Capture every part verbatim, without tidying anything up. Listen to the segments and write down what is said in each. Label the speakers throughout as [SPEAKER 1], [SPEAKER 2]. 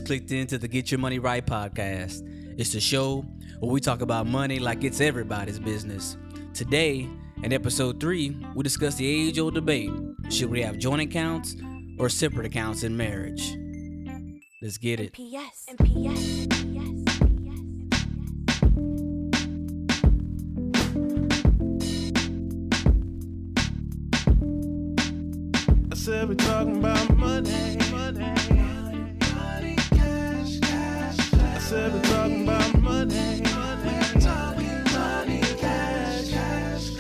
[SPEAKER 1] clicked into the Get Your Money Right podcast. It's the show where we talk about money like it's everybody's business. Today, in episode three, we discuss the age-old debate. Should we have joint accounts or separate accounts in marriage? Let's get it.
[SPEAKER 2] P S and P S and P S.
[SPEAKER 3] I said we're talking about money, money, money, cash, cash, cash. I said we're talking about money, money, talking money, cash, cash,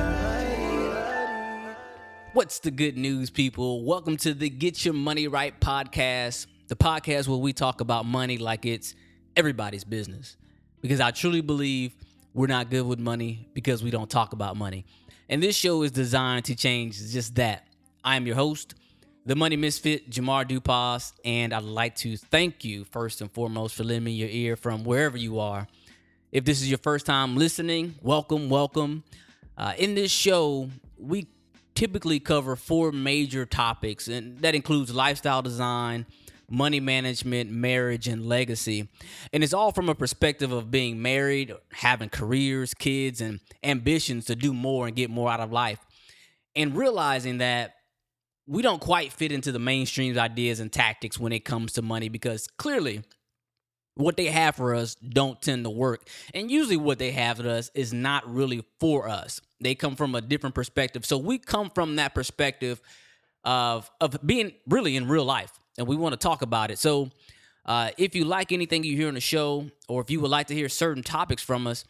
[SPEAKER 3] clarity.
[SPEAKER 1] What's the good news, people? Welcome to the Get Your Money Right podcast, the podcast where we talk about money like it's everybody's business. Because I truly believe we're not good with money because we don't talk about money. And this show is designed to change just that. I am your host, the Money Misfit, Jamar Dupas, and I'd like to thank you first and foremost for lending me your ear from wherever you are. If this is your first time listening, welcome, welcome. Uh, in this show, we typically cover four major topics, and that includes lifestyle design, money management, marriage, and legacy. And it's all from a perspective of being married, having careers, kids, and ambitions to do more and get more out of life. And realizing that we don't quite fit into the mainstream's ideas and tactics when it comes to money, because clearly what they have for us don't tend to work. And usually what they have for us is not really for us. They come from a different perspective. So we come from that perspective of, of being really in real life, and we want to talk about it. So uh, if you like anything you hear on the show, or if you would like to hear certain topics from us,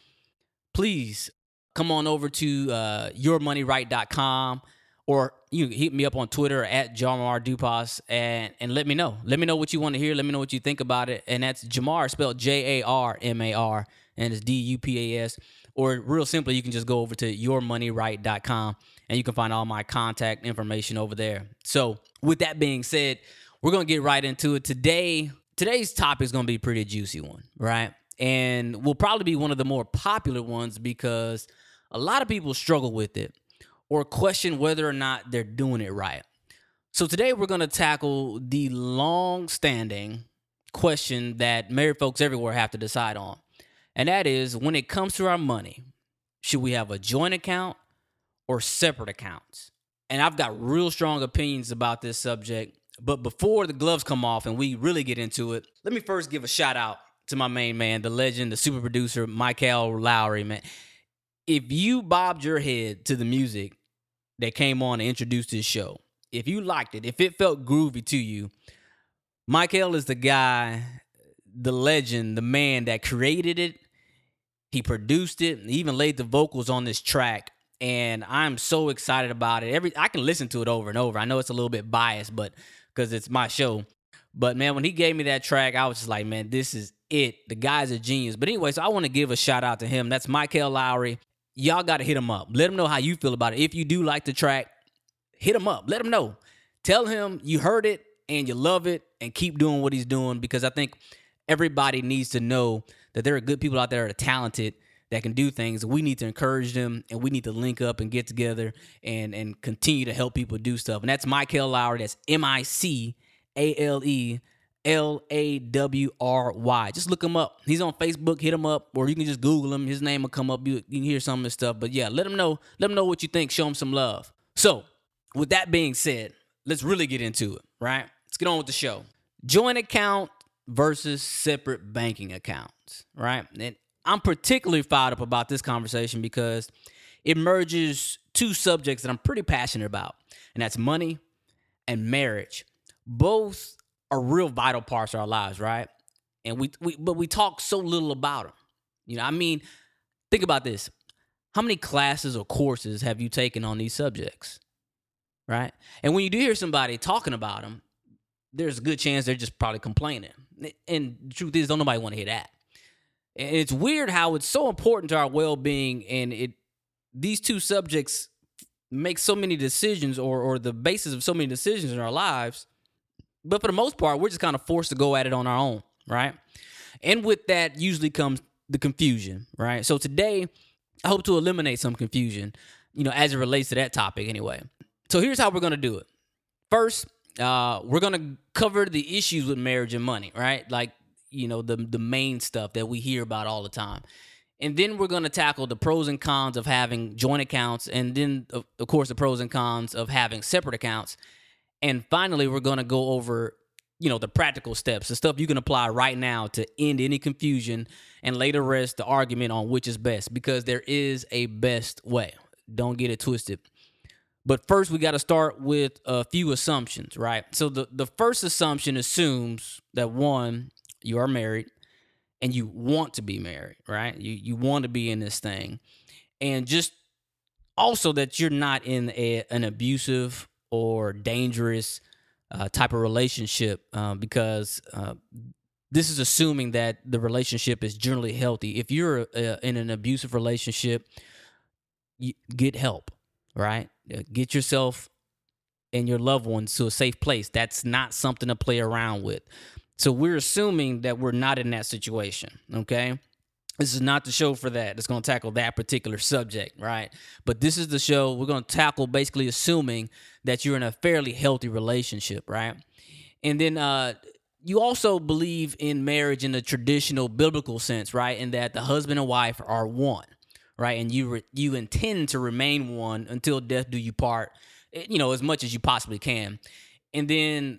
[SPEAKER 1] please come on over to uh, your money right dot com, or you can hit me up on Twitter at Jamar Dupas and, and let me know. Let me know what you want to hear. Let me know what you think about it. And that's Jamar, spelled J A R M A R, and it's D U P A S. Or real simply, you can just go over to your money right dot com, and you can find all my contact information over there. So with that being said, we're going to get right into it. Today, today's topic is going to be a pretty juicy one, right? And will probably be one of the more popular ones because a lot of people struggle with it or question whether or not they're doing it right. So today we're going to tackle the long-standing question that married folks everywhere have to decide on. And that is, when it comes to our money, should we have a joint account or separate accounts? And I've got real strong opinions about this subject. But before the gloves come off and we really get into it, let me first give a shout out to my main man, the legend, the super producer, Michael Lowry, man. If you bobbed your head to the music that came on and introduced this show, if you liked it, if it felt groovy to you, Michael is the guy, the legend, the man that created it. He produced it, and even laid the vocals on this track, and I'm so excited about it. Every I can listen to it over and over. I know it's a little bit biased, but because it's my show. But, man, when he gave me that track, I was just like, man, this is it. The guy's a genius. But anyway, so I want to give a shout out to him. That's Michael Lowry. Y'all got to hit him up. Let him know how you feel about it. If you do like the track, hit him up. Let him know. Tell him you heard it and you love it, and keep doing what he's doing, because I think everybody needs to know that there are good people out there that are talented, that can do things. We need to encourage them, and we need to link up and get together and, and continue to help people do stuff. And that's Michael Lowry. That's M I C A L E L A W R Y. Just look him up. He's on Facebook. Hit him up, or you can just Google him. His name will come up. You, you can hear some of his stuff. But yeah, let him know. Let him know what you think. Show him some love. So, with that being said, let's really get into it, right? Let's get on with the show. Joint account versus separate banking accounts, right? And I'm particularly fired up about this conversation because it merges two subjects that I'm pretty passionate about, and that's money and marriage. Both are real vital parts of our lives, right? And we, we but we talk so little about them. You know, I mean, think about this. How many classes or courses have you taken on these subjects, right? And when you do hear somebody talking about them, there's a good chance they're just probably complaining. And the truth is, don't nobody want to hear that. And it's weird how it's so important to our well-being, and it these two subjects make so many decisions, or or the basis of so many decisions in our lives. But for the most part, we're just kind of forced to go at it on our own, right? And with that usually comes the confusion, right? So today, I hope to eliminate some confusion, you know, as it relates to that topic anyway. So here's how we're going to do it. First, Uh, we're gonna cover the issues with marriage and money, right? Like, you know, the the main stuff that we hear about all the time. And then we're gonna tackle the pros and cons of having joint accounts, and then of, of course the pros and cons of having separate accounts. And finally, we're gonna go over, you know, the practical steps, the stuff you can apply right now to end any confusion and later rest the argument on which is best, because there is a best way. Don't get it twisted. But first, we got to start with a few assumptions, right? So the, the first assumption assumes that, one, you are married and you want to be married, right? You you want to be in this thing. And just also that you're not in a, an abusive or dangerous uh, type of relationship, uh, because uh, this is assuming that the relationship is generally healthy. If you're uh, in an abusive relationship, you get help, right? Get yourself and your loved ones to a safe place. That's not something to play around with. So we're assuming that we're not in that situation, okay? This is not the show for that. It's going to tackle that particular subject, right? But this is the show we're going to tackle basically assuming that you're in a fairly healthy relationship, right? And then uh, you also believe in marriage in the traditional biblical sense, right? In that the husband and wife are one. Right, and you re- you intend to remain one until death do you part, you know, as much as you possibly can. And then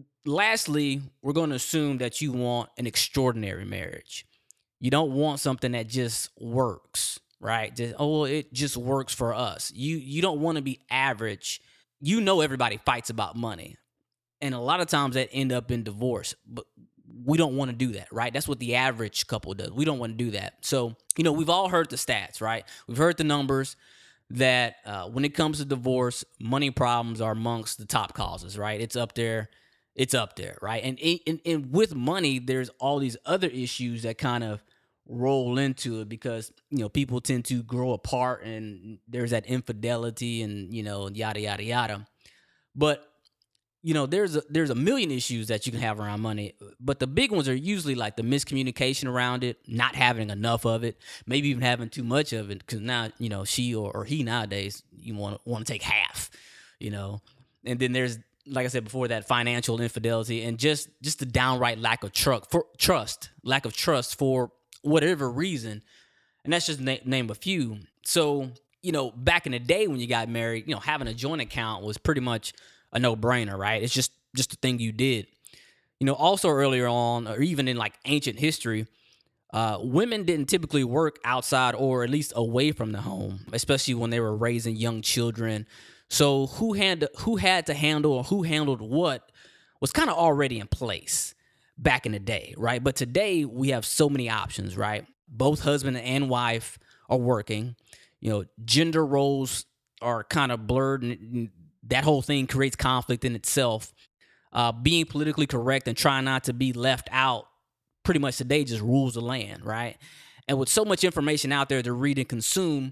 [SPEAKER 1] lastly, we're going to assume that you want an extraordinary marriage. You don't want something that just works, right? Just, oh, it just works for us. You you don't want to be average. You know everybody fights about money, and a lot of times that end up in divorce, but we don't want to do that, right? That's what the average couple does. We don't want to do that. So, you know, we've all heard the stats, right? We've heard the numbers that uh, when it comes to divorce, money problems are amongst the top causes, right? It's up there. It's up there, right? And, and, and with money, there's all these other issues that kind of roll into it because, you know, people tend to grow apart and there's that infidelity and, you know, yada, yada, yada. But you know, there's a, there's a million issues that you can have around money, but the big ones are usually like the miscommunication around it, not having enough of it, maybe even having too much of it, because now, you know, she or, or he nowadays, you want want to take half, you know. And then there's, like I said before, that financial infidelity and just just the downright lack of tru- for, trust, lack of trust for whatever reason. And that's just na- name a few. So, you know, back in the day when you got married, you know, having a joint account was pretty much a no-brainer, right? It's just just a thing you did. You know, also earlier on, or even in like ancient history, uh, women didn't typically work outside or at least away from the home, especially when they were raising young children. So who had who had to handle or who handled what was kind of already in place back in the day, right? But today we have so many options, right? Both husband and wife are working. You know, gender roles are kind of blurred, and that whole thing creates conflict in itself. Uh, being politically correct and trying not to be left out pretty much today just rules the land, right? And with so much information out there to read and consume,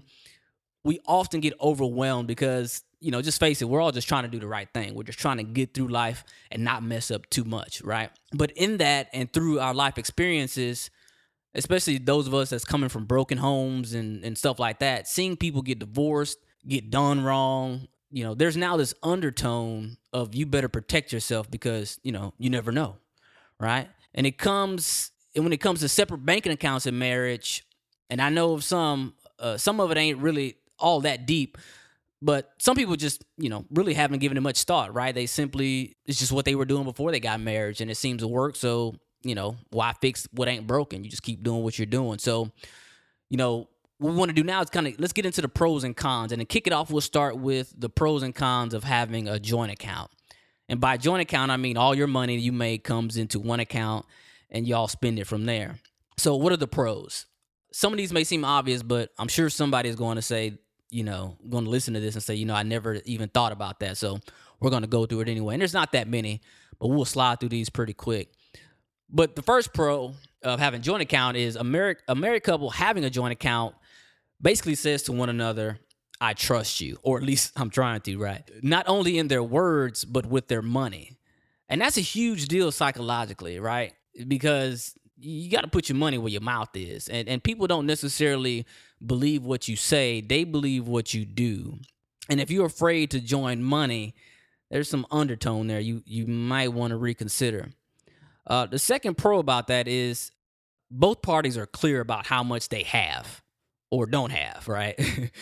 [SPEAKER 1] we often get overwhelmed because, you know, just face it, we're all just trying to do the right thing. We're just trying to get through life and not mess up too much, right? But in that and through our life experiences, especially those of us that's coming from broken homes and, and stuff like that, seeing people get divorced, get done wrong, you know, there's now this undertone of you better protect yourself because, you know, you never know, right? And it comes, and when it comes to separate banking accounts in marriage, and I know of some, uh, some of it ain't really all that deep, but some people just, you know, really haven't given it much thought, right? They simply, it's just what they were doing before they got married, and it seems to work, so, you know, why fix what ain't broken? You just keep doing what you're doing. So, you know, what we want to do now is kind of, let's get into the pros and cons. And to kick it off, we'll start with the pros and cons of having a joint account. And by joint account, I mean all your money you make comes into one account and y'all spend it from there. So what are the pros? Some of these may seem obvious, but I'm sure somebody is going to say, you know, going to listen to this and say, you know, I never even thought about that. So we're going to go through it anyway. And there's not that many, but we'll slide through these pretty quick. But the first pro of having a joint account is a married, a married couple having a joint account basically says to one another, I trust you, or at least I'm trying to, right? Not only in their words, but with their money. And that's a huge deal psychologically, right? Because you got to put your money where your mouth is. And, and people don't necessarily believe what you say. They believe what you do. And if you're afraid to join money, there's some undertone there you you might want to reconsider. Uh, the second pro about that is both parties are clear about how much they have or don't have, right?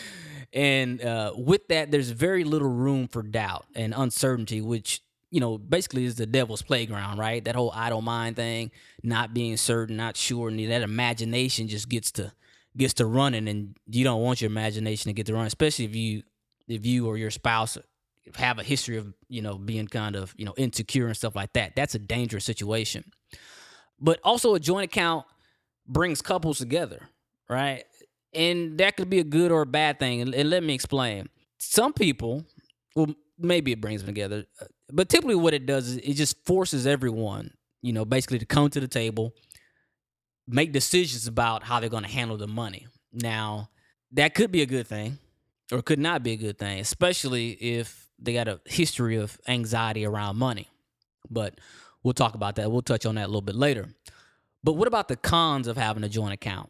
[SPEAKER 1] and uh, with that, there's very little room for doubt and uncertainty, which, you know, basically is the devil's playground, right? That whole I don't mind thing, not being certain, not sure, and that imagination just gets to gets to running, and you don't want your imagination to get to run, especially if you if you or your spouse have a history of, you know, being kind of, you know, insecure and stuff like that. That's a dangerous situation. But also a joint account brings couples together, right? And that could be a good or a bad thing. And, and let me explain. Some people, well, maybe it brings them together, but typically what it does is it just forces everyone, you know, basically to come to the table, make decisions about how they're going to handle the money. Now, that could be a good thing or could not be a good thing, especially if they got a history of anxiety around money. But we'll talk about that. We'll touch on that a little bit later. But what about the cons of having a joint account?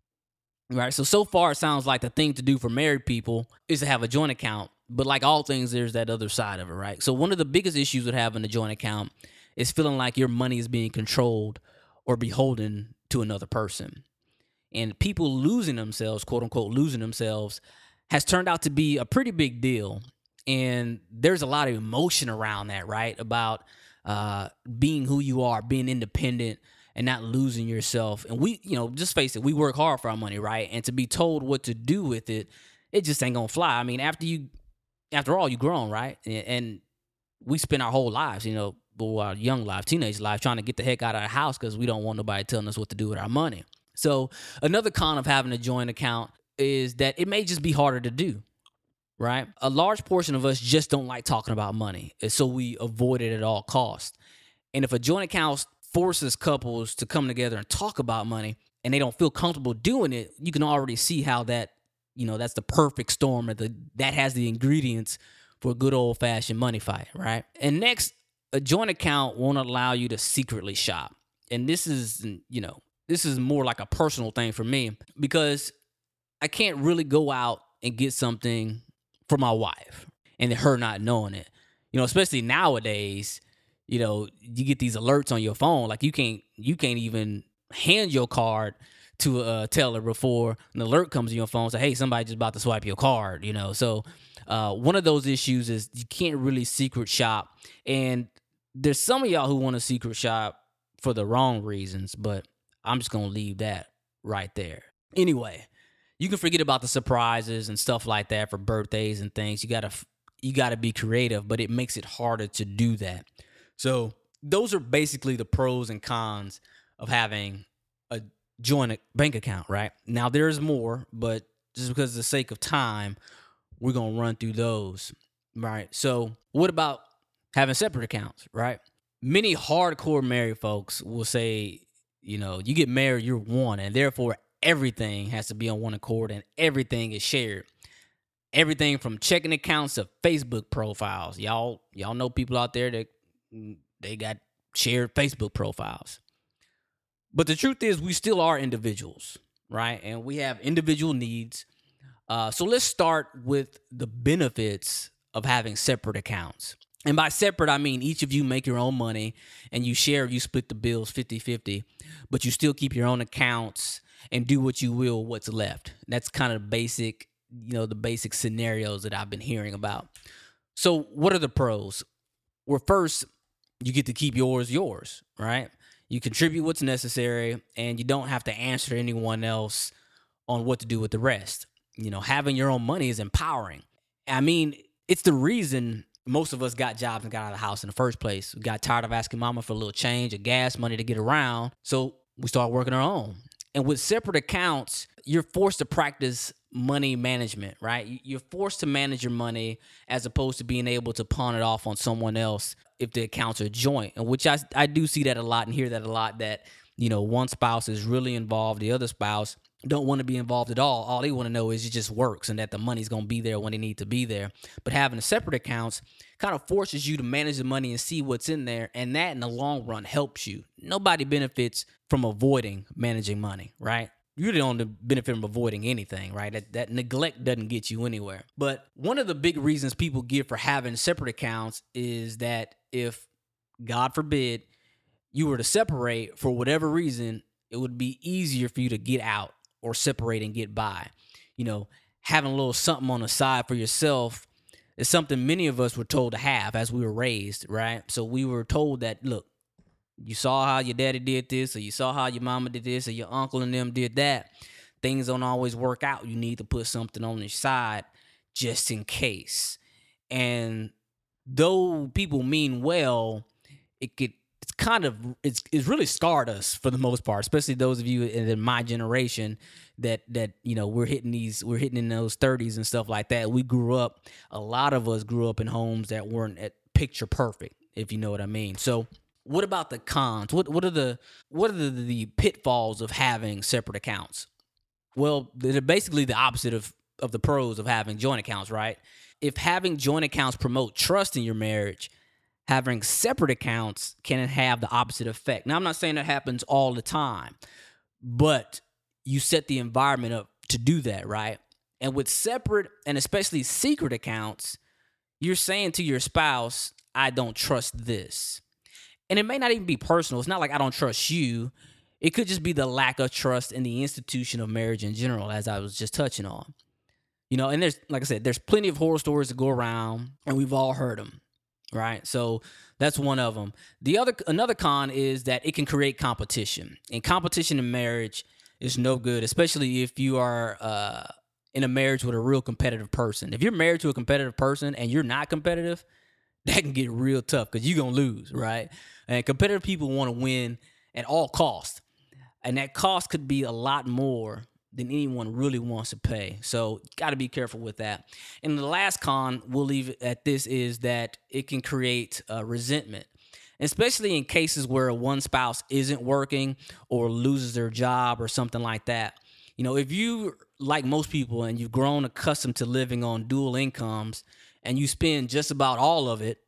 [SPEAKER 1] Right. So, so far, it sounds like the thing to do for married people is to have a joint account. But like all things, there's that other side of it, right? So one of the biggest issues with having a joint account is feeling like your money is being controlled or beholden to another person. And people losing themselves, quote unquote, losing themselves, has turned out to be a pretty big deal. And there's a lot of emotion around that, right? About uh, being who you are, being independent, and not losing yourself. And we, you know, just face it, we work hard for our money, right? And to be told what to do with it, it just ain't gonna fly. I mean, after you, after all, you grown, right? And, and we spend our whole lives, you know, well, our young life, teenage life, trying to get the heck out of the house because we don't want nobody telling us what to do with our money. So another con of having a joint account is that it may just be harder to do, right? A large portion of us just don't like talking about money, and so we avoid it at all costs. And if a joint account forces couples to come together and talk about money and they don't feel comfortable doing it, you can already see how that, you know, that's the perfect storm, or the that has the ingredients for a good old-fashioned money fight, right? And next, a joint account won't allow you to secretly shop. And this is, you know, this is more like a personal thing for me, because I can't really go out and get something for my wife and her not knowing it. You know, especially nowadays, you know, you get these alerts on your phone. Like you can't, you can't even hand your card to a teller before an alert comes on your phone. Say, hey, somebody just about to swipe your card, you know? So uh, one of those issues is you can't really secret shop. And there's some of y'all who want to secret shop for the wrong reasons, but I'm just going to leave that right there. Anyway, you can forget about the surprises and stuff like that for birthdays and things. You got to, you got to be creative, but it makes it harder to do that. So those are basically the pros and cons of having a joint bank account, right? Now, there's more, but just because of the sake of time, we're going to run through those, right? So what about having separate accounts, right? Many hardcore married folks will say, you know, you get married, you're one, and therefore everything has to be on one accord and everything is shared. Everything from checking accounts to Facebook profiles. Y'all, y'all know people out there that they got shared Facebook profiles. But the truth is, we still are individuals, right? And we have individual needs. Uh, so let's start with the benefits of having separate accounts. And by separate, I mean each of you make your own money and you share, you split the bills fifty-fifty, but you still keep your own accounts and do what you will with what's left. That's kind of the basic, you know, the basic scenarios that I've been hearing about. So what are the pros? Well, first, you get to keep yours yours, right? You contribute what's necessary, and you don't have to answer to anyone else on what to do with the rest. You know, having your own money is empowering. I mean, it's the reason most of us got jobs and got out of the house in the first place. We got tired of asking mama for a little change or gas money to get around, so we started working our own. And with separate accounts, you're forced to practice money management, right? You're forced to manage your money as opposed to being able to pawn it off on someone else if the accounts are joint, and which I, I do see that a lot and hear that a lot, that, you know, one spouse is really involved, the other spouse don't want to be involved at all. All they want to know is it just works and that the money's going to be there when it need to be there. But having a separate accounts kind of forces you to manage the money and see what's in there, and that in the long run helps you. Nobody benefits from avoiding managing money, right? you really don't benefit from avoiding anything, right? That, that neglect doesn't get you anywhere. But one of the big reasons people give for having separate accounts is that if, God forbid, you were to separate for whatever reason, it would be easier for you to get out or separate and get by. You know, having a little something on the side for yourself is something many of us were told to have as we were raised, right? So we were told that, look, you saw how your daddy did this, or you saw how your mama did this, or your uncle and them did that. Things don't always work out. You need to put something on your side just in case. And though people mean well, it could it's kind of it's it's really scarred us for the most part, especially those of you in, in my generation that that you know we're hitting these we're hitting in those thirties and stuff like that. We grew up, a lot of us grew up in homes that weren't at picture perfect, if you know what I mean. So what about the cons? What what are the what are the, the pitfalls of having separate accounts? Well, they're basically the opposite of, of the pros of having joint accounts, right? If having joint accounts promote trust in your marriage, having separate accounts can have the opposite effect. Now, I'm not saying that happens all the time, but you set the environment up to do that, right? And with separate and especially secret accounts, you're saying to your spouse, I don't trust this. And it may not even be personal. It's not like I don't trust you. It could just be the lack of trust in the institution of marriage in general, as I was just touching on. You know, and there's, like I said, there's plenty of horror stories to go around, and we've all heard them, right? So that's one of them. The other, another con is that it can create competition. And competition in marriage is no good, especially if you are uh, in a marriage with a real competitive person. If you're married to a competitive person and you're not competitive, that can get real tough because you're going to lose, right? And competitive people want to win at all costs. And that cost could be a lot more than anyone really wants to pay. So got to be careful with that. And the last con we'll leave it at this is that it can create uh, resentment, especially in cases where one spouse isn't working or loses their job or something like that. You know, if you, like most people, and you've grown accustomed to living on dual incomes and you spend just about all of it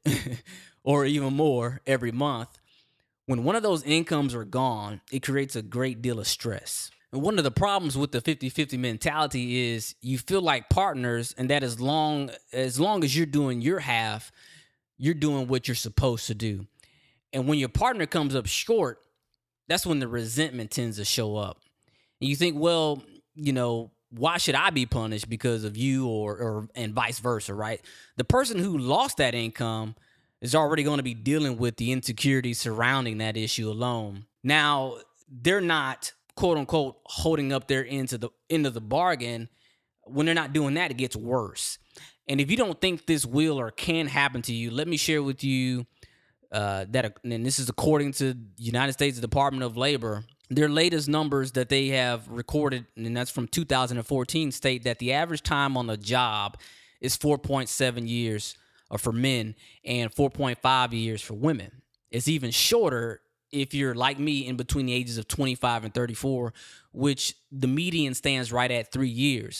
[SPEAKER 1] or even more every month, when one of those incomes are gone, it creates a great deal of stress. And one of the problems with the fifty-fifty mentality is you feel like partners, and that as long as long as you're doing your half, you're doing what you're supposed to do. And when your partner comes up short, that's when the resentment tends to show up. And you think, well, you know, why should I be punished because of you, or or and vice versa, right? The person who lost that income is already going to be dealing with the insecurity surrounding that issue alone. Now, they're not, quote unquote, holding up their end to the end of the bargain. When they're not doing that, it gets worse. And if you don't think this will or can happen to you, let me share with you uh, that, and this is according to the United States Department of Labor, their latest numbers that they have recorded, and that's from two thousand fourteen, state that the average time on the job is four point seven years for men and four point five years for women. It's even shorter if you're like me, in between the ages of twenty-five and thirty-four, which the median stands right at three years.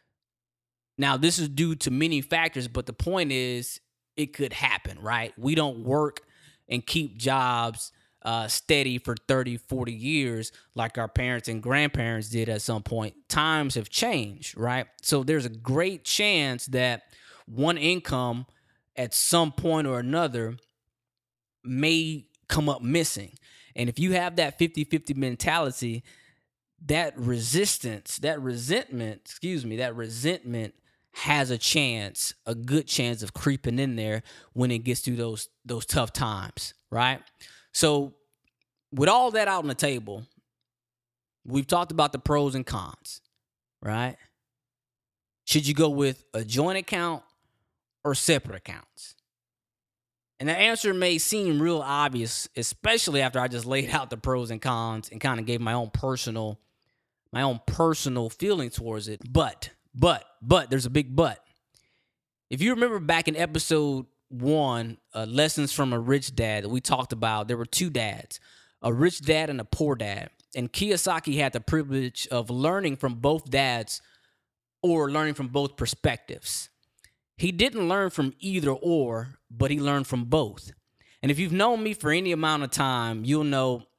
[SPEAKER 1] Now, this is due to many factors, but the point is it could happen, right? We don't work and keep jobs uh, steady for thirty, forty years like our parents and grandparents did at some point. Times have changed, right? So there's a great chance that one income at some point or another may come up missing. And if you have that fifty-fifty mentality, that resistance, that resentment, excuse me, that resentment has a chance, a good chance of creeping in there when it gets through those those tough times, right? So with all that out on the table, we've talked about the pros and cons, right? Should you go with a joint account or separate accounts? And the answer may seem real obvious, especially after I just laid out the pros and cons and kind of gave my own personal, my own personal feeling towards it. But, but, but, there's a big but. If you remember back in episode one, uh, Lessons from a Rich Dad, that we talked about, there were two dads, a rich dad and a poor dad. And Kiyosaki had the privilege of learning from both dads, or learning from both perspectives. He didn't learn from either or, but he learned from both. And if you've known me for any amount of time, you'll know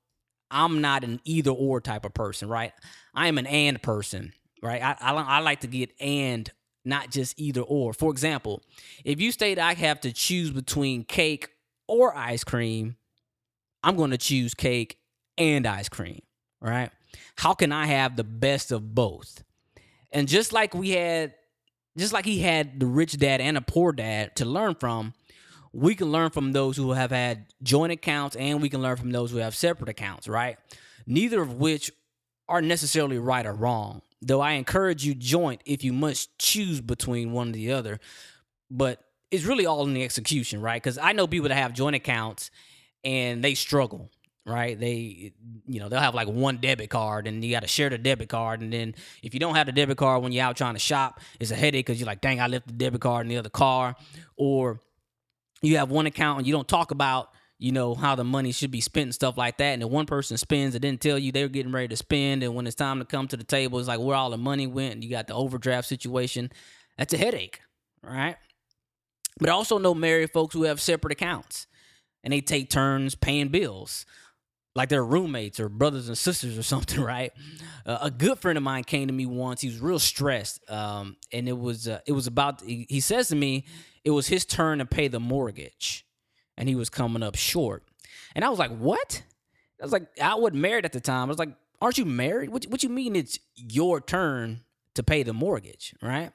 [SPEAKER 1] I'm not an either or type of person, right? I am an and person, right? I, I, I like to get and, not just either or. For example, if you state I have to choose between cake or ice cream, I'm going to choose cake and ice cream, right? How can I have the best of both? And just like we had, just like he had the rich dad and a poor dad to learn from, we can learn from those who have had joint accounts, and we can learn from those who have separate accounts, right? Neither of which are necessarily right or wrong, though I encourage you joint if you must choose between one or the other. But it's really all in the execution, right? Because I know people that have joint accounts and they struggle, right? They, you know, they'll have like one debit card and you got to share the debit card. And then if you don't have the debit card when you're out trying to shop, it's a headache because you're like, dang, I left the debit card in the other car. Or you have one account and you don't talk about, you know, how the money should be spent and stuff like that. And then one person spends and didn't tell you they were getting ready to spend. And when it's time to come to the table, it's like where all the money went. And you got the overdraft situation. That's a headache, right? But I also know married folks who have separate accounts and they take turns paying bills like they're roommates or brothers and sisters or something, right? Uh, a good friend of mine came to me once. He was real stressed. Um, and it was, uh, it was about, he, he says to me, it was his turn to pay the mortgage. And he was coming up short. And I was like, what? I was like, I wasn't married at the time. I was like, aren't you married? What, what you mean it's your turn to pay the mortgage, right?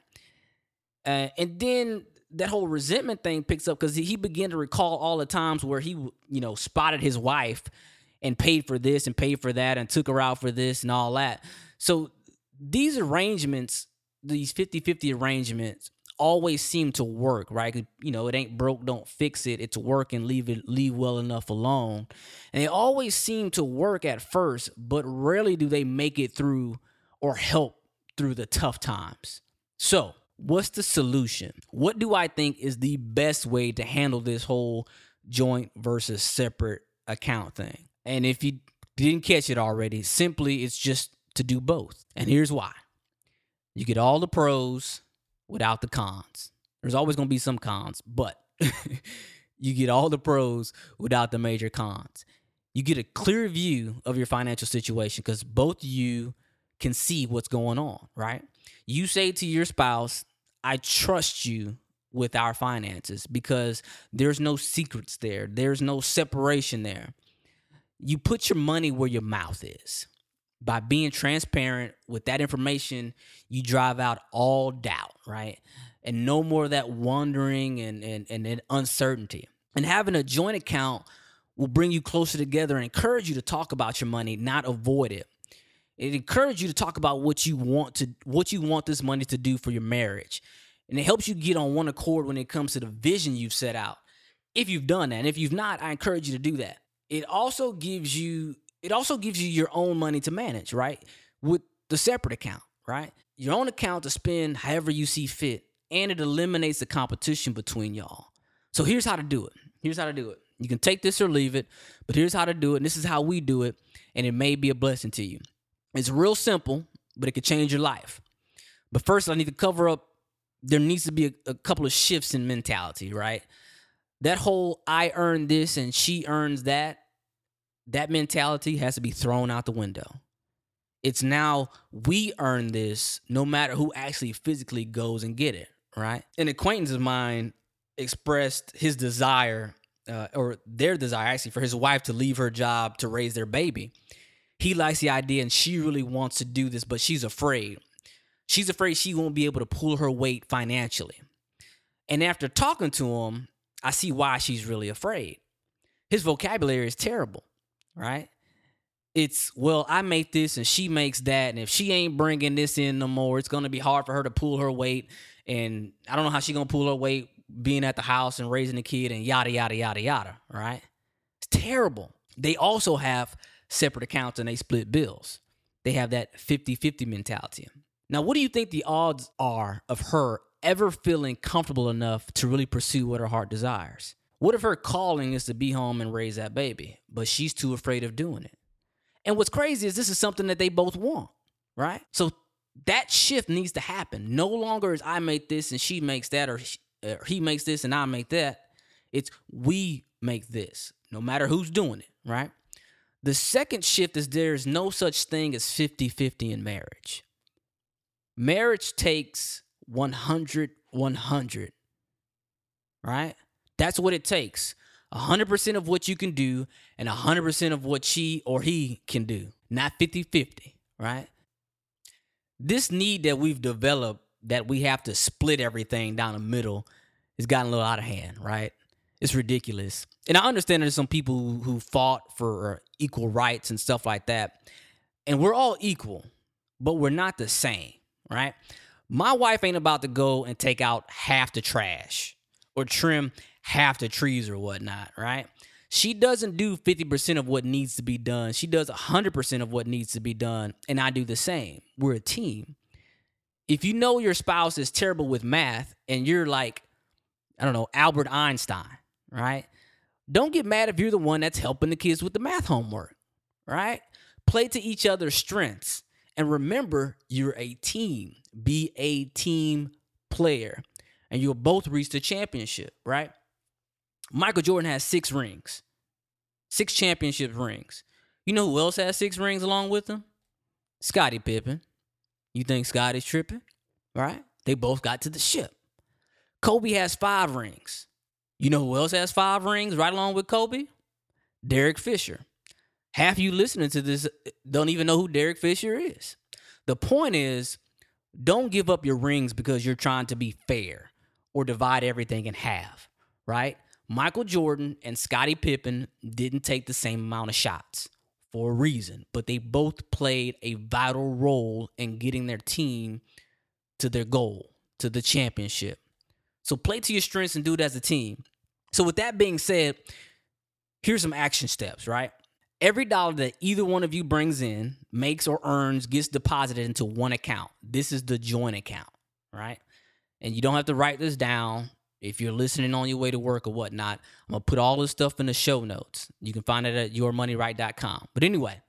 [SPEAKER 1] Uh, and then that whole resentment thing picks up because he began to recall all the times where he, you know, spotted his wife and paid for this and paid for that and took her out for this and all that. So these arrangements, these fifty-fifty arrangements, always seem to work, right? You know, it ain't broke, don't fix it. It's work and leave it, leave well enough alone. And they always seem to work at first, but rarely do they make it through or help through the tough times. So what's the solution? What do I think is the best way to handle this whole joint versus separate account thing? And if you didn't catch it already, simply it's just to do both. And here's why. You get all the pros without the cons. There's always going to be some cons, but you get all the pros without the major cons. You get a clear view of your financial situation because both of you can see what's going on, right? You say to your spouse, I trust you with our finances because there's no secrets there. There's no separation there. You put your money where your mouth is. By being transparent with that information, you drive out all doubt, right? And no more of that wondering and, and, and uncertainty. And having a joint account will bring you closer together and encourage you to talk about your money, not avoid it. It encourages you to talk about what you want to, what you want this money to do for your marriage. And it helps you get on one accord when it comes to the vision you've set out. If you've done that, and if you've not, I encourage you to do that. It also gives you It also gives you your own money to manage, right? With the separate account, right? Your own account to spend however you see fit, and it eliminates the competition between y'all. So here's how to do it. Here's how to do it. You can take this or leave it, but here's how to do it, and this is how we do it, and it may be a blessing to you. It's real simple, but it could change your life. But first, I need to cover up, there needs to be a, a couple of shifts in mentality, right? That whole I earn this and she earns that, that mentality has to be thrown out the window. It's now we earn this no matter who actually physically goes and get it, right? An acquaintance of mine expressed his desire, uh, or their desire actually, for his wife to leave her job to raise their baby. He likes the idea and she really wants to do this, but she's afraid. She's afraid she won't be able to pull her weight financially. And after talking to him, I see why she's really afraid. His vocabulary is terrible. Right? It's, well, I make this and she makes that. And if she ain't bringing this in no more, it's going to be hard for her to pull her weight. And I don't know how she's going to pull her weight being at the house and raising a kid and yada, yada, yada, yada. Right? It's terrible. They also have separate accounts and they split bills. They have that fifty-fifty mentality. Now, what do you think the odds are of her ever feeling comfortable enough to really pursue what her heart desires? What if her calling is to be home and raise that baby, but she's too afraid of doing it? And what's crazy is this is something that they both want, right? So that shift needs to happen. No longer is I make this and she makes that, or he makes this and I make that. It's we make this, no matter who's doing it, right? The second shift is there is no such thing as fifty-fifty in marriage. Marriage takes one hundred one hundred, right? That's what it takes. one hundred percent of what you can do and one hundred percent of what she or he can do, not fifty-fifty, right? This need that we've developed that we have to split everything down the middle has gotten a little out of hand, right? It's ridiculous. And I understand there's some people who, who fought for equal rights and stuff like that. And we're all equal, but we're not the same, right? My wife ain't about to go and take out half the trash or trim half the trees or whatnot, right? She doesn't do fifty percent of what needs to be done. She does one hundred percent of what needs to be done, and I do the same. We're a team. If you know your spouse is terrible with math and you're like, I don't know, Albert Einstein, right? Don't get mad if you're the one that's helping the kids with the math homework, right? Play to each other's strengths. And remember, you're a team. Be a team player. And you'll both reach the championship, right? Michael Jordan has six rings. Six championship rings. You know who else has six rings along with him? Scottie Pippen. You think Scottie's tripping? Right? They both got to the ship. Kobe has five rings. You know who else has five rings right along with Kobe? Derek Fisher. Half you listening to this don't even know who Derek Fisher is. The point is, don't give up your rings because you're trying to be fair or divide everything in half, right? Michael Jordan and Scottie Pippen didn't take the same amount of shots for a reason, but they both played a vital role in getting their team to their goal, to the championship. So play to your strengths and do it as a team. So with that being said, here's some action steps, right? Every dollar that either one of you brings in, makes or earns, gets deposited into one account. This is the joint account, right? And you don't have to write this down. If you're listening on your way to work or whatnot, I'm going to put all this stuff in the show notes. You can find it at your money right dot com. But anyway,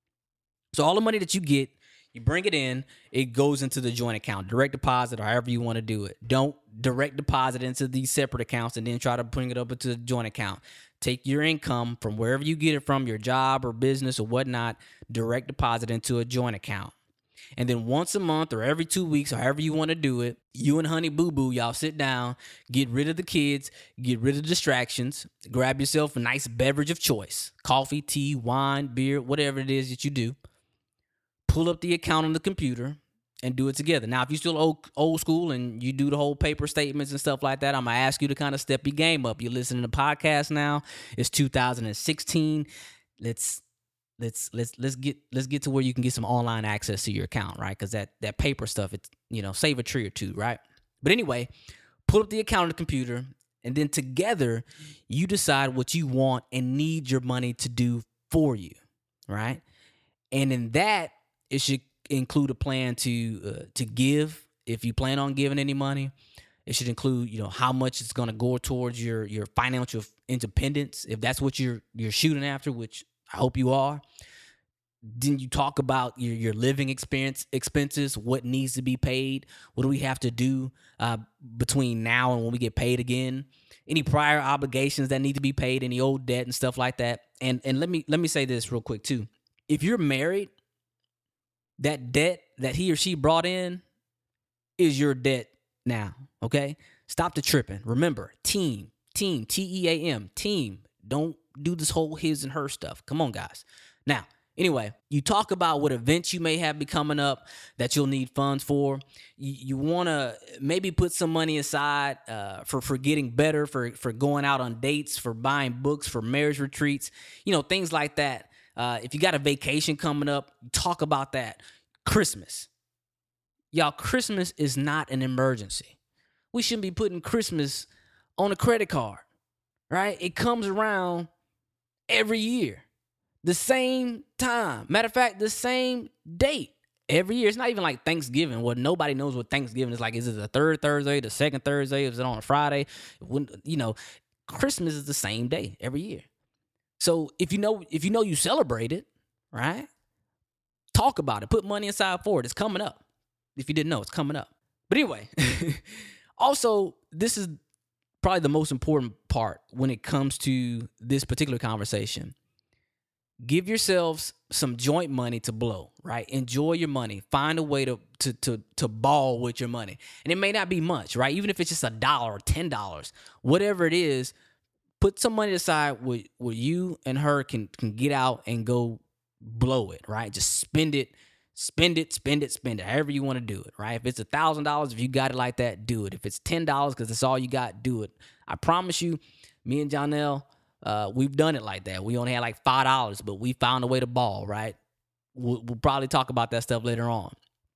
[SPEAKER 1] so all the money that you get, you bring it in, it goes into the joint account, direct deposit, or however you want to do it. Don't direct deposit into these separate accounts and then try to bring it up into the joint account. Take your income from wherever you get it from, your job or business or whatnot, direct deposit into a joint account. And then once a month or every two weeks, or however you want to do it, you and Honey Boo Boo, y'all sit down, get rid of the kids, get rid of distractions, grab yourself a nice beverage of choice, coffee, tea, wine, beer, whatever it is that you do. Pull up the account on the computer and do it together. Now, if you're still old, old school and you do the whole paper statements and stuff like that, I'm going to ask you to kind of step your game up. You're listening to podcasts now. It's two thousand sixteen. Let's let's let's let's get let's get to where you can get some online access to your account, right? Because that that paper stuff, it's, you know, save a tree or two, right? But anyway, pull up the account on the computer, and then together you decide what you want and need your money to do for you, right? And in that, it should include a plan to uh, to give if you plan on giving any money. It should include, you know, how much it's going to go towards your your financial independence, if that's what you're you're shooting after, which I hope you are. Then you talk about your your living experience expenses, what needs to be paid, what do we have to do uh, between now and when we get paid again, any prior obligations that need to be paid, any old debt and stuff like that. And and let me let me say this real quick too. If you're married, that debt that he or she brought in is your debt now, okay? Stop the tripping. Remember, team, team, T E A M, team. Don't do this whole his and her stuff. Come on, guys. Now, anyway, you talk about what events you may have be coming up that you'll need funds for. You, you want to maybe put some money aside uh, for, for getting better, for, for going out on dates, for buying books, for marriage retreats, you know, things like that. Uh, if you got a vacation coming up, talk about that. Christmas. Y'all, Christmas is not an emergency. We shouldn't be putting Christmas on a credit card, right? It comes around every year. The same time. Matter of fact, the same date every year. It's not even like Thanksgiving. Well, nobody knows what Thanksgiving is like. Is it the third Thursday, the second Thursday? Is it on a Friday? When, you know, Christmas is the same day every year. So if you know if you know you celebrate it, right? Talk about it. Put money aside for it. It's coming up. If you didn't know, it's coming up. But anyway, also, this is probably the most important part when it comes to this particular conversation. Give yourselves some joint money to blow, right? Enjoy your money. Find a way to to to to ball with your money. And it may not be much, right? Even if it's just a dollar or ten dollars, whatever it is, put some money aside where, where you and her can can get out and go blow it, right? Just spend it, spend it, spend it, spend it, however you want to do it, right? If it's a thousand dollars, if you got it like that, do it. If it's ten dollars because it's all you got, do it. I promise you, me and Jonelle, Uh, we've done it like that. We only had like five dollars, but we found a way to ball, right? We'll, we'll probably talk about that stuff later on.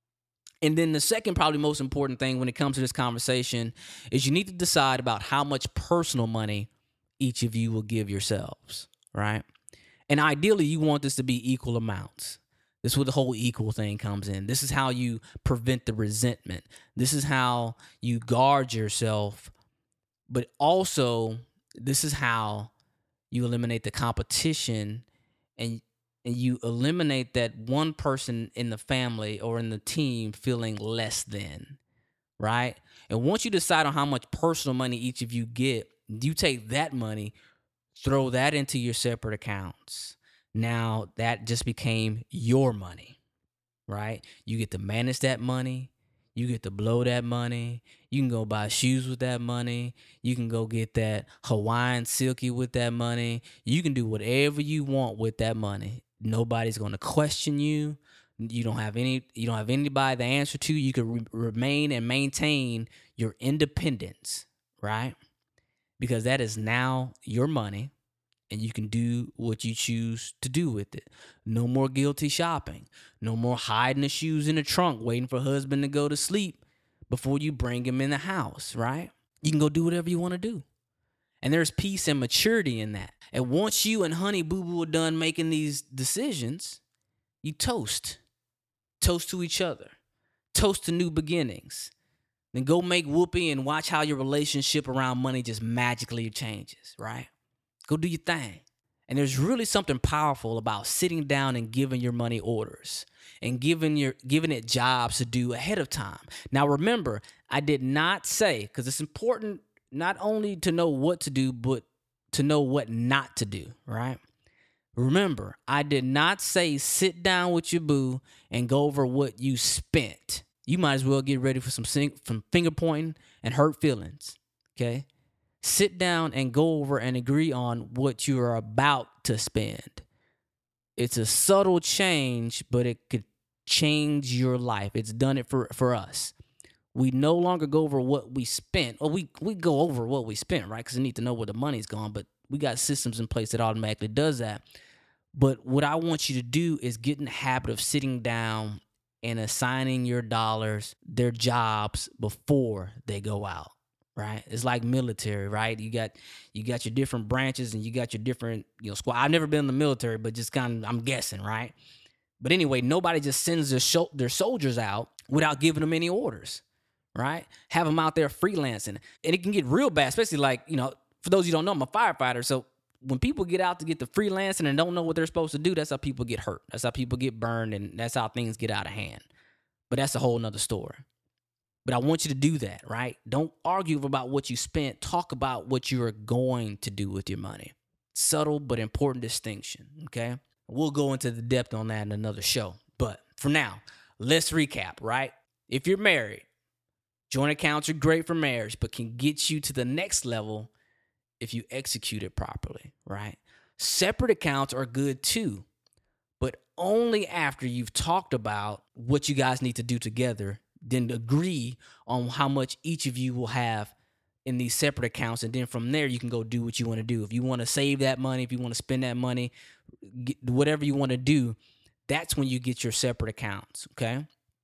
[SPEAKER 1] And then the second, probably most important thing when it comes to this conversation is you need to decide about how much personal money each of you will give yourselves, right? And ideally, you want this to be equal amounts. This is where the whole equal thing comes in. This is how you prevent the resentment. This is how you guard yourself, but also this is how you eliminate the competition and and you eliminate that one person in the family or in the team feeling less than, right? And once you decide on how much personal money each of you get, you take that money, throw that into your separate accounts. Now that just became your money, right? You get to manage that money. You get to blow that money. You can go buy shoes with that money. You can go get that Hawaiian silky with that money. You can do whatever you want with that money. Nobody's going to question you. You don't have any. You don't have anybody to answer to. You can re- remain and maintain your independence, right? Because that is now your money, and you can do what you choose to do with it. No more guilty shopping. No more hiding the shoes in the trunk, waiting for husband to go to sleep before you bring him in the house, right? You can go do whatever you want to do. And there's peace and maturity in that. And once you and Honey Boo Boo are done making these decisions, you toast. Toast to each other. Toast to new beginnings. Then go make whoopee and watch how your relationship around money just magically changes, right? Go do your thing. And there's really something powerful about sitting down and giving your money orders and giving your giving it jobs to do ahead of time. Now, remember, I did not say, because it's important not only to know what to do, but to know what not to do, right? Remember, I did not say sit down with your boo and go over what you spent. You might as well get ready for some, sing- some finger pointing and hurt feelings, okay? Sit down and go over and agree on what you are about to spend. It's a subtle change, but it could change your life. It's done it for, for us. We no longer go over what we spent. Or we, we go over what we spent, right? Because we need to know where the money's gone. But we got systems in place that automatically does that. But what I want you to do is get in the habit of sitting down and assigning your dollars their jobs before they go out. Right, it's like military, right? You got you got your different branches and you got your different, you know, squad. I've never been in the military, but just kind of I'm guessing, right? But anyway, nobody just sends their sho- their soldiers out without giving them any orders, right? Have them out there freelancing, and it can get real bad, especially like, you know, for those of you who don't know, I'm a firefighter, so when people get out to get the freelancing and don't know what they're supposed to do, that's how people get hurt. That's how people get burned, and that's how things get out of hand. But that's a whole nother story. But I want you to do that, right? Don't argue about what you spent. Talk about what you are going to do with your money. Subtle but important distinction, okay? We'll go into the depth on that in another show. But for now, let's recap, right? If you're married, joint accounts are great for marriage, but can get you to the next level if you execute it properly, right? Separate accounts are good too, but only after you've talked about what you guys need to do together, then agree on how much each of you will have in these separate accounts. And then from there, you can go do what you want to do. If you want to save that money, if you want to spend that money, get, whatever you want to do, that's when you get your separate accounts, okay?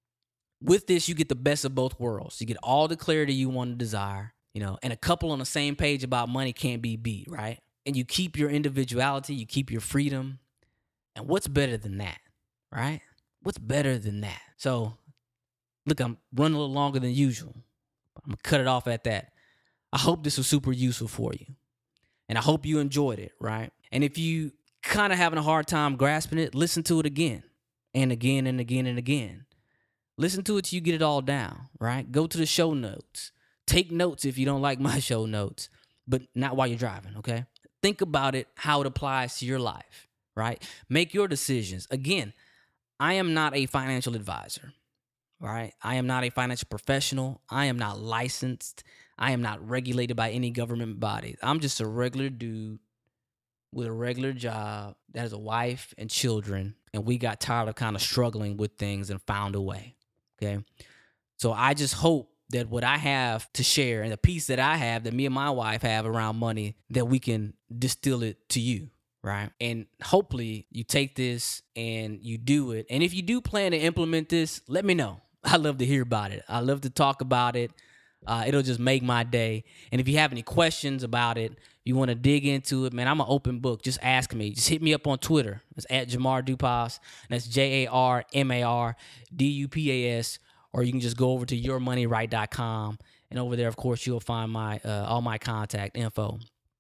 [SPEAKER 1] With this, you get the best of both worlds. You get all the clarity you want to desire, you know, and a couple on the same page about money can't be beat, right? And you keep your individuality, you keep your freedom. And what's better than that, right? What's better than that? So, look, I'm running a little longer than usual. I'm going to cut it off at that. I hope this was super useful for you. And I hope you enjoyed it, right? And if you kind of having a hard time grasping it, listen to it again and again and again and again. Listen to it till you get it all down, right? Go to the show notes. Take notes if you don't like my show notes, but not while you're driving, okay? Think about it, how it applies to your life, right? Make your decisions. Again, I am not a financial advisor, right? I am not a financial professional. I am not licensed. I am not regulated by any government body. I'm just a regular dude with a regular job that has a wife and children, and we got tired of kind of struggling with things and found a way, okay? So I just hope that what I have to share and the piece that I have, that me and my wife have around money, that we can distill it to you, right? And hopefully you take this and you do it. And if you do plan to implement this, let me know. I love to hear about it. I love to talk about it. Uh, it'll just make my day. And if you have any questions about it, you want to dig into it, man, I'm an open book. Just ask me. Just hit me up on Twitter. It's at Jamar Dupas. And that's J A R M A R D U P A S. Or you can just go over to your money right dot com. And over there, of course, you'll find my uh, all my contact info.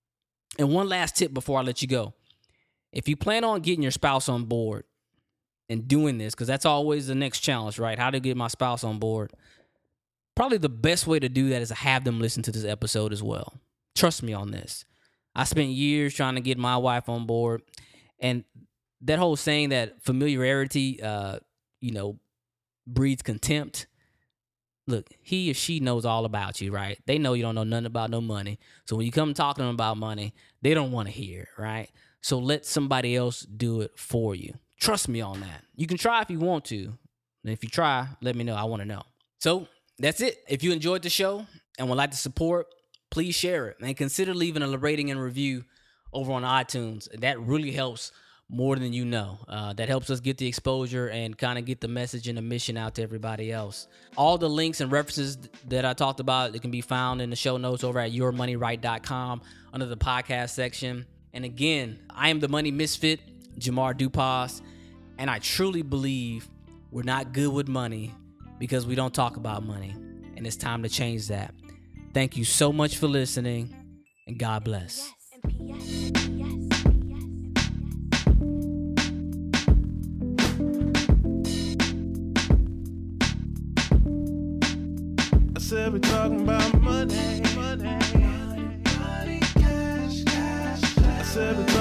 [SPEAKER 1] And one last tip before I let you go. If you plan on getting your spouse on board and doing this, because that's always the next challenge, right? How to get my spouse on board. Probably the best way to do that is to have them listen to this episode as well. Trust me on this. I spent years trying to get my wife on board. And that whole saying that familiarity, uh, you know, breeds contempt. Look, he or she knows all about you, right? They know you don't know nothing about no money. So when you come talking to them about money, they don't want to hear it, right? So let somebody else do it for you. Trust me on that. You can try if you want to. And if you try, let me know. I want to know. So that's it. If you enjoyed the show and would like to support, please share it. And consider leaving a rating and review over on iTunes. That really helps more than you know. Uh, that helps us get the exposure and kind of get the message and the mission out to everybody else. All the links and references that I talked about, it can be found in the show notes over at your money right dot com under the podcast section. And again, I am the money misfit, Jamar Dupas, and I truly believe we're not good with money because we don't talk about money. And it's time to change that. Thank you so much for listening, and God bless.
[SPEAKER 2] Yes. And P S. Yes. Yes.
[SPEAKER 3] I said we're talking about money, money, money, money, cash, cash. I said we're